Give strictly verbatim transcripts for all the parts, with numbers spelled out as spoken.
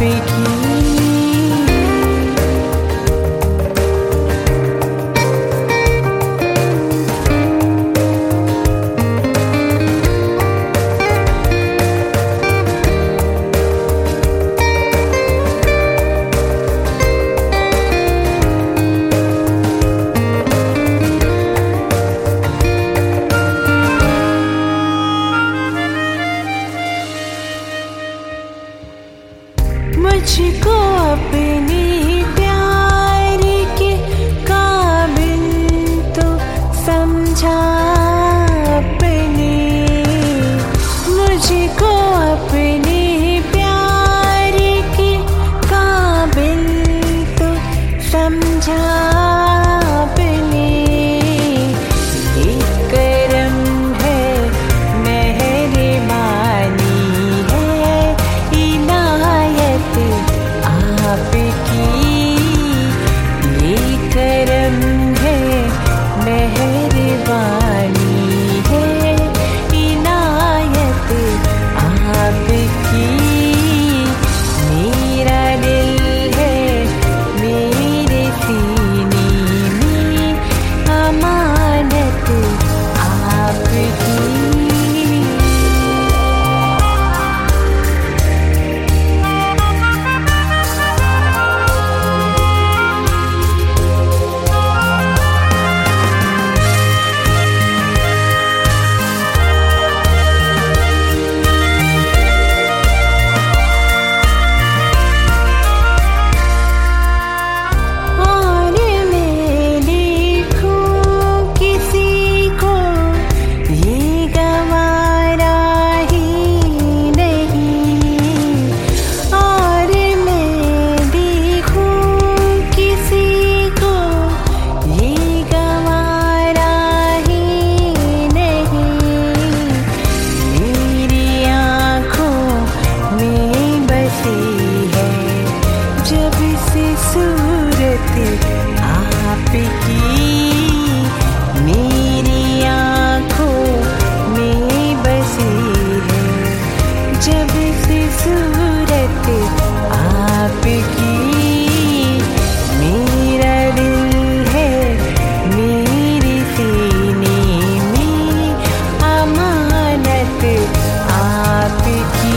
मुझको अपनी प्यार के काबिल तो समझा अपने, मुझको अपने प्यार के काबिल तो समझा अपने। एक करम है मेहरबानी है इनायत आपकी, ये करम है मेहरबानी है इनायत आपकी। मेरा दिल है मेरे सीने में अमानत आपकी। जब से सूरत आपकी मेरी आँखों में बसी है, जब से सूरत आपकी मेरा दिल है मेरे सीने में अमानत आपकी।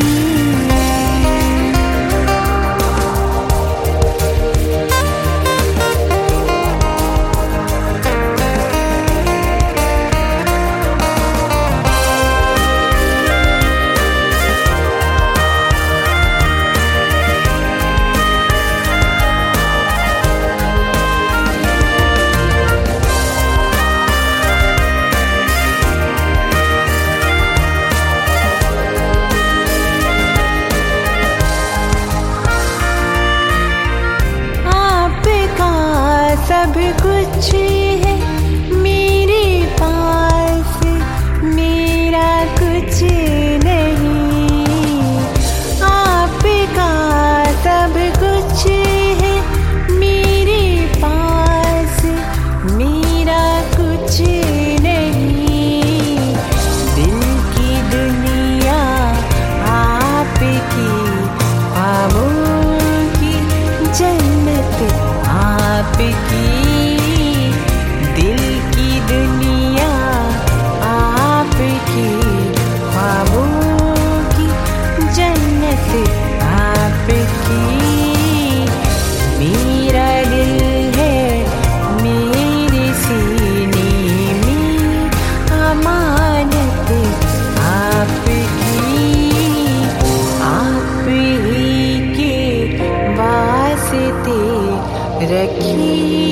सब कुछ है मेरे पास, मेरा कुछ नहीं। आपका सब कुछ है मेरे पास, मेरा कुछ नहीं। दिल की दुनिया आपकी, ख्वाबों की जन्नत आपकी। दिल की दुनिया आपकी, ख्वाबों की जन्नत आपकी। मेरा दिल है मेरे सीने में अमानत आपकी। आप ही के वास्ते रखी